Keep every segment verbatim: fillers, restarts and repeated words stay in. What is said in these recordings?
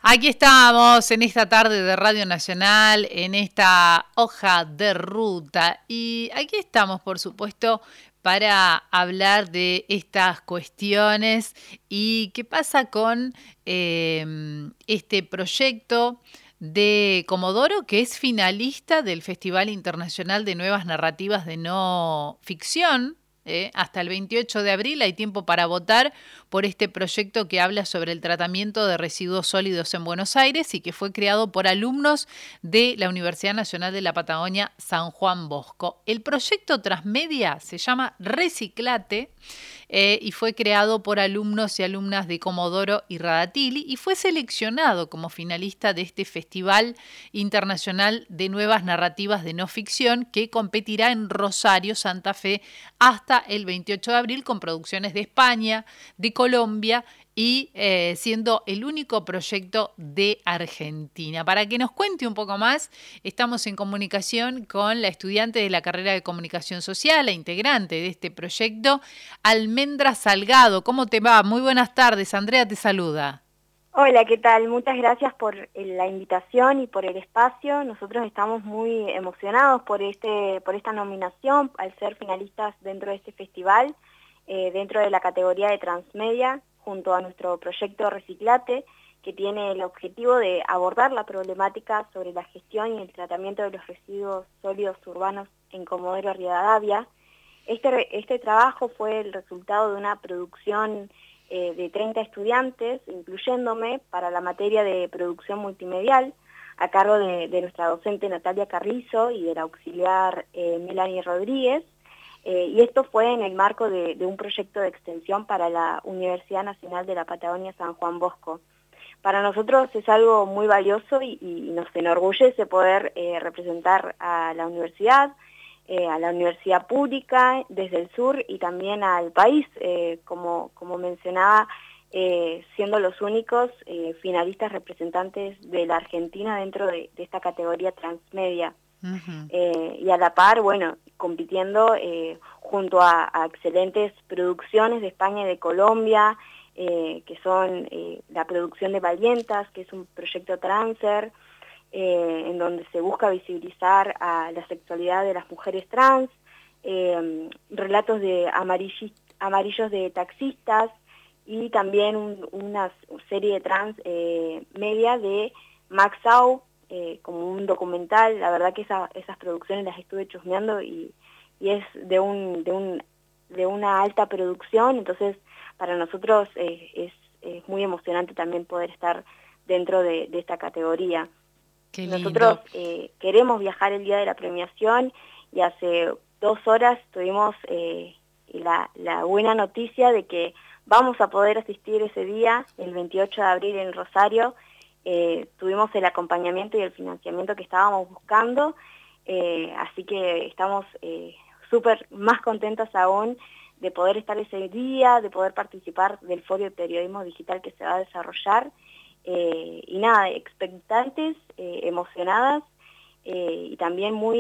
Aquí estamos en esta tarde de Radio Nacional, en esta hoja de ruta. Y aquí estamos, por supuesto, para hablar de estas cuestiones y qué pasa con eh, este proyecto de Comodoro, que es finalista del Festival Internacional de Nuevas Narrativas de No Ficción. Eh, hasta el veintiocho de abril hay tiempo para votar por este proyecto que habla sobre el tratamiento de residuos sólidos en Buenos Aires y que fue creado por alumnos de la Universidad Nacional de la Patagonia San Juan Bosco. El proyecto Transmedia se llama Reciclate eh, y fue creado por alumnos y alumnas de Comodoro y Radatili y fue seleccionado como finalista de este Festival Internacional de Nuevas Narrativas de No Ficción que competirá en Rosario, Santa Fe, hasta el veintiocho de abril con producciones de España, de Colombia y eh, siendo el único proyecto de Argentina. Para que nos cuente un poco más, estamos en comunicación con la estudiante de la carrera de Comunicación Social, la integrante de este proyecto, Almendra Salgado. ¿Cómo te va? Muy buenas tardes, Andrea te saluda. Hola, ¿qué tal? Muchas gracias por la invitación y por el espacio. Nosotros estamos muy emocionados por este, por esta nominación, al ser finalistas dentro de este festival, eh, dentro de la categoría de Transmedia, junto a nuestro proyecto Reciclate, que tiene el objetivo de abordar la problemática sobre la gestión y el tratamiento de los residuos sólidos urbanos en Comodoro Rivadavia. Este, este trabajo fue el resultado de una producción Eh, de treinta estudiantes, incluyéndome, para la materia de producción multimedial, a cargo de, de nuestra docente Natalia Carrizo y del auxiliar eh, Melanie Rodríguez, eh, y esto fue en el marco de, de un proyecto de extensión para la Universidad Nacional de la Patagonia San Juan Bosco. Para nosotros es algo muy valioso y, y nos enorgullece poder eh, representar a la universidad, Eh, a la universidad pública desde el sur y también al país, eh, como, como mencionaba, eh, siendo los únicos eh, finalistas representantes de la Argentina dentro de, de esta categoría transmedia. Uh-huh. eh, y a la par, bueno, compitiendo eh, junto a, a excelentes producciones de España y de Colombia, eh, que son eh, la producción de Valientas, que es un proyecto transer, Eh, en donde se busca visibilizar a la sexualidad de las mujeres trans, eh, relatos de amarillis, amarillos de taxistas y también un, una serie de trans eh, media de Max Sau, eh, como un documental. La verdad que esa, esas producciones las estuve chusmeando y, y es de, un, de, un, de una alta producción, entonces para nosotros eh, es, es muy emocionante también poder estar dentro de, de esta categoría. Nosotros eh, queremos viajar el día de la premiación y hace dos horas tuvimos eh, la, la buena noticia de que vamos a poder asistir ese día, el veintiocho de abril en Rosario. Eh, tuvimos el acompañamiento y el financiamiento que estábamos buscando, eh, así que estamos eh, súper más contentas aún de poder estar ese día, de poder participar del foro de periodismo digital que se va a desarrollar. Eh, y nada, expectantes, eh, emocionadas eh, y también muy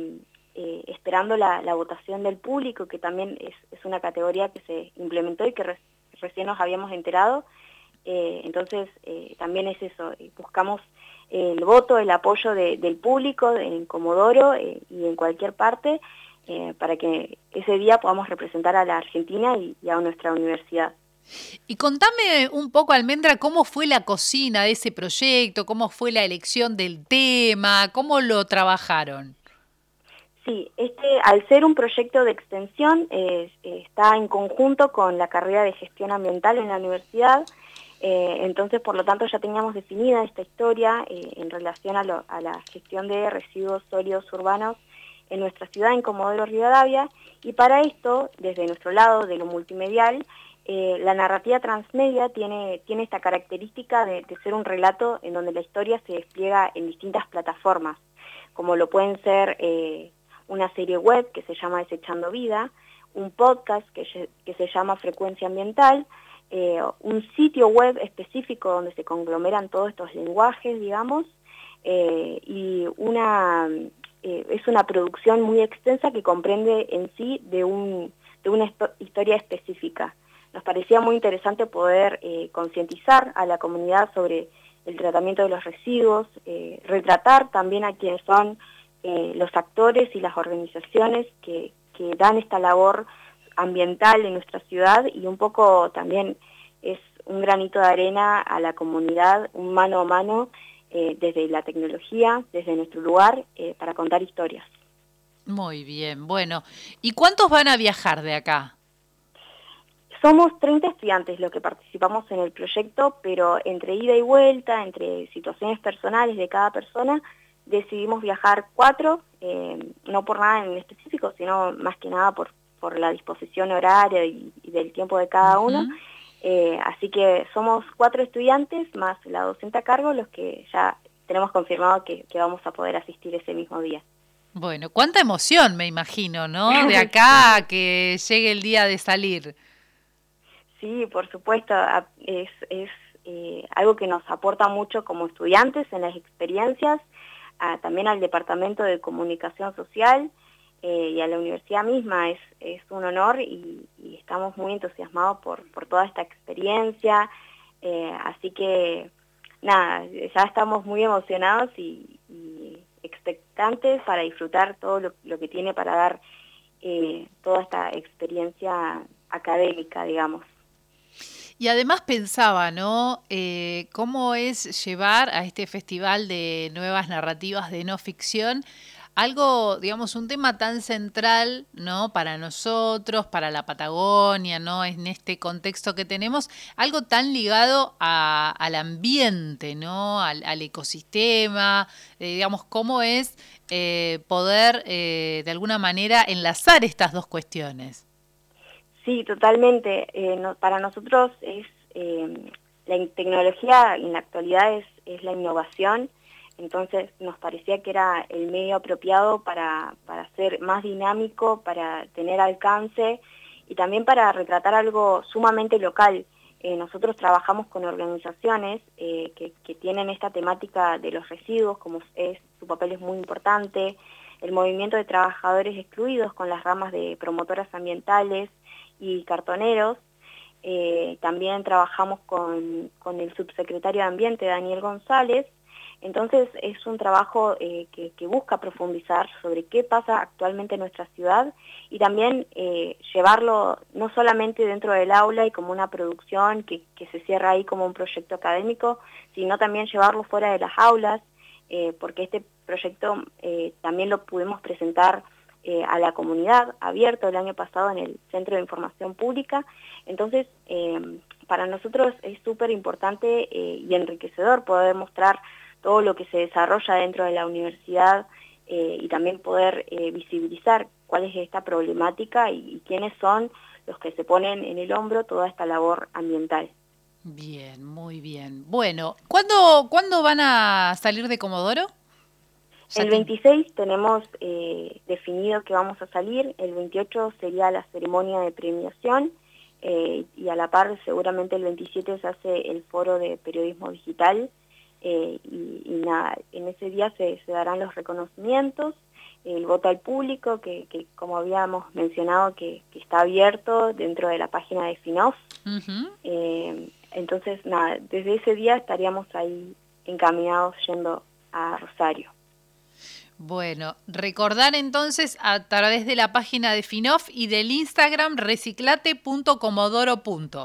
eh, esperando la, la votación del público, que también es, es una categoría que se implementó y que re, recién nos habíamos enterado. Eh, entonces eh, también es eso, buscamos eh, el voto, el apoyo de, del público en Comodoro eh, y en cualquier parte eh, para que ese día podamos representar a la Argentina y, y a nuestra universidad. Y contame un poco, Almendra, cómo fue la cocina de ese proyecto, cómo fue la elección del tema, cómo lo trabajaron. Sí, este, al ser un proyecto de extensión, eh, está en conjunto con la carrera de gestión ambiental en la universidad, eh, entonces por lo tanto ya teníamos definida esta historia eh, en relación a, lo, a la gestión de residuos sólidos urbanos en nuestra ciudad, en Comodoro Rivadavia, y para esto, desde nuestro lado de lo multimedial, Eh, la narrativa transmedia tiene, tiene esta característica de, de ser un relato en donde la historia se despliega en distintas plataformas, como lo pueden ser eh, una serie web que se llama Desechando Vida, un podcast que, que se llama Frecuencia Ambiental, eh, un sitio web específico donde se conglomeran todos estos lenguajes, digamos, eh, y una, eh, es una producción muy extensa que comprende en sí de, un, de una historia específica. Nos parecía muy interesante poder eh, concientizar a la comunidad sobre el tratamiento de los residuos, eh, retratar también a quienes son eh, los actores y las organizaciones que, que dan esta labor ambiental en nuestra ciudad, y un poco también es un granito de arena a la comunidad, un mano a mano eh, desde la tecnología, desde nuestro lugar, eh, para contar historias. Muy bien, bueno, ¿y cuántos van a viajar de acá? Somos treinta estudiantes los que participamos en el proyecto, pero entre ida y vuelta, entre situaciones personales de cada persona, decidimos viajar cuatro, eh, no por nada en específico, sino más que nada por, por la disposición horaria y, y del tiempo de cada Uh-huh. uno. Eh, así que somos cuatro estudiantes más la docente a cargo los que ya tenemos confirmado que, que vamos a poder asistir ese mismo día. Bueno, cuánta emoción me imagino, ¿no? De acá a que llegue el día de salir. Sí, por supuesto, es, es eh, algo que nos aporta mucho como estudiantes en las experiencias, a, también al Departamento de Comunicación Social eh, y a la universidad misma. Es, es un honor y, y estamos muy entusiasmados por, por toda esta experiencia, eh, así que nada, ya estamos muy emocionados y, y expectantes para disfrutar todo lo, lo que tiene para dar eh, toda esta experiencia académica, digamos. Y además pensaba, ¿no? Eh, ¿Cómo es llevar a este festival de nuevas narrativas de no ficción algo, digamos, un tema tan central, ¿no? Para nosotros, para la Patagonia, ¿no? En este contexto que tenemos, algo tan ligado a, al ambiente, ¿no? Al, al ecosistema, eh, digamos, cómo es eh, poder eh, de alguna manera enlazar estas dos cuestiones. Sí, totalmente. Eh, no, para nosotros es eh, la tecnología en la actualidad es, es la innovación, entonces nos parecía que era el medio apropiado para, para ser más dinámico, para tener alcance y también para retratar algo sumamente local. Eh, nosotros trabajamos con organizaciones eh, que, que tienen esta temática de los residuos, como es, su papel es muy importante, el movimiento de trabajadores excluidos con las ramas de promotoras ambientales y cartoneros. Eh, también trabajamos con, con el subsecretario de Ambiente, Daniel González. Entonces es un trabajo eh, que, que busca profundizar sobre qué pasa actualmente en nuestra ciudad y también eh, llevarlo no solamente dentro del aula y como una producción que, que se cierra ahí como un proyecto académico, sino también llevarlo fuera de las aulas, eh, porque este proyecto eh, también lo pudimos presentar Eh, a la comunidad, abierto el año pasado en el Centro de Información Pública. Entonces, eh, para nosotros es súper importante eh, y enriquecedor poder mostrar todo lo que se desarrolla dentro de la universidad eh, y también poder eh, visibilizar cuál es esta problemática y, y quiénes son los que se ponen en el hombro toda esta labor ambiental. Bien, muy bien. Bueno, ¿cuándo, ¿cuándo van a salir de Comodoro? El veintiséis tenemos eh, definido que vamos a salir, el veintiocho sería la ceremonia de premiación eh, y a la par seguramente el veintisiete se hace el foro de periodismo digital eh, y, y nada, en ese día se, se darán los reconocimientos, el voto al público que, que como habíamos mencionado que, que está abierto dentro de la página de FINOF. Uh-huh. eh, entonces nada, desde ese día estaríamos ahí encaminados yendo a Rosario. Bueno, recordar entonces a través de la página de FINOF y del Instagram reciclate punto comodoro.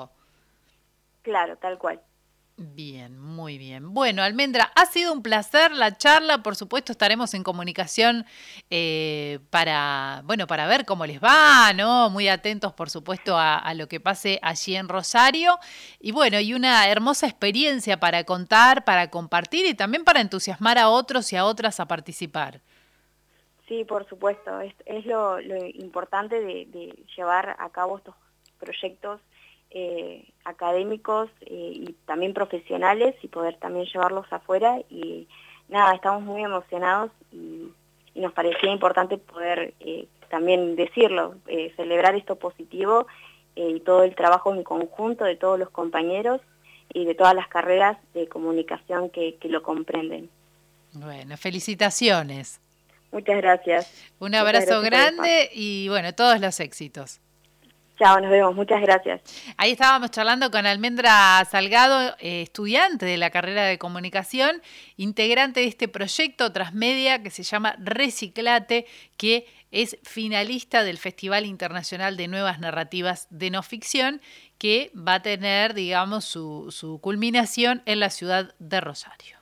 Claro, tal cual. Bien, muy bien. Bueno, Almendra, ha sido un placer la charla. Por supuesto, estaremos en comunicación eh, para, bueno, para ver cómo les va, ¿no? Muy atentos, por supuesto, a, a lo que pase allí en Rosario. Y bueno, y una hermosa experiencia para contar, para compartir y también para entusiasmar a otros y a otras a participar. Sí, por supuesto. Es, es lo, lo importante de, de llevar a cabo estos proyectos Eh, académicos eh, y también profesionales y poder también llevarlos afuera y nada, estamos muy emocionados y, y nos parecía importante poder eh, también decirlo, eh, celebrar esto positivo eh, y todo el trabajo en conjunto de todos los compañeros y de todas las carreras de comunicación que, que lo comprenden. Bueno, felicitaciones. Muchas gracias. Un abrazo grande y bueno, todos los éxitos. Chao, nos vemos. Muchas gracias. Ahí estábamos charlando con Almendra Salgado, eh, estudiante de la carrera de comunicación, integrante de este proyecto Transmedia que se llama Reciclate, que es finalista del Festival Internacional de Nuevas Narrativas de No Ficción, que va a tener, digamos, su, su culminación en la ciudad de Rosario.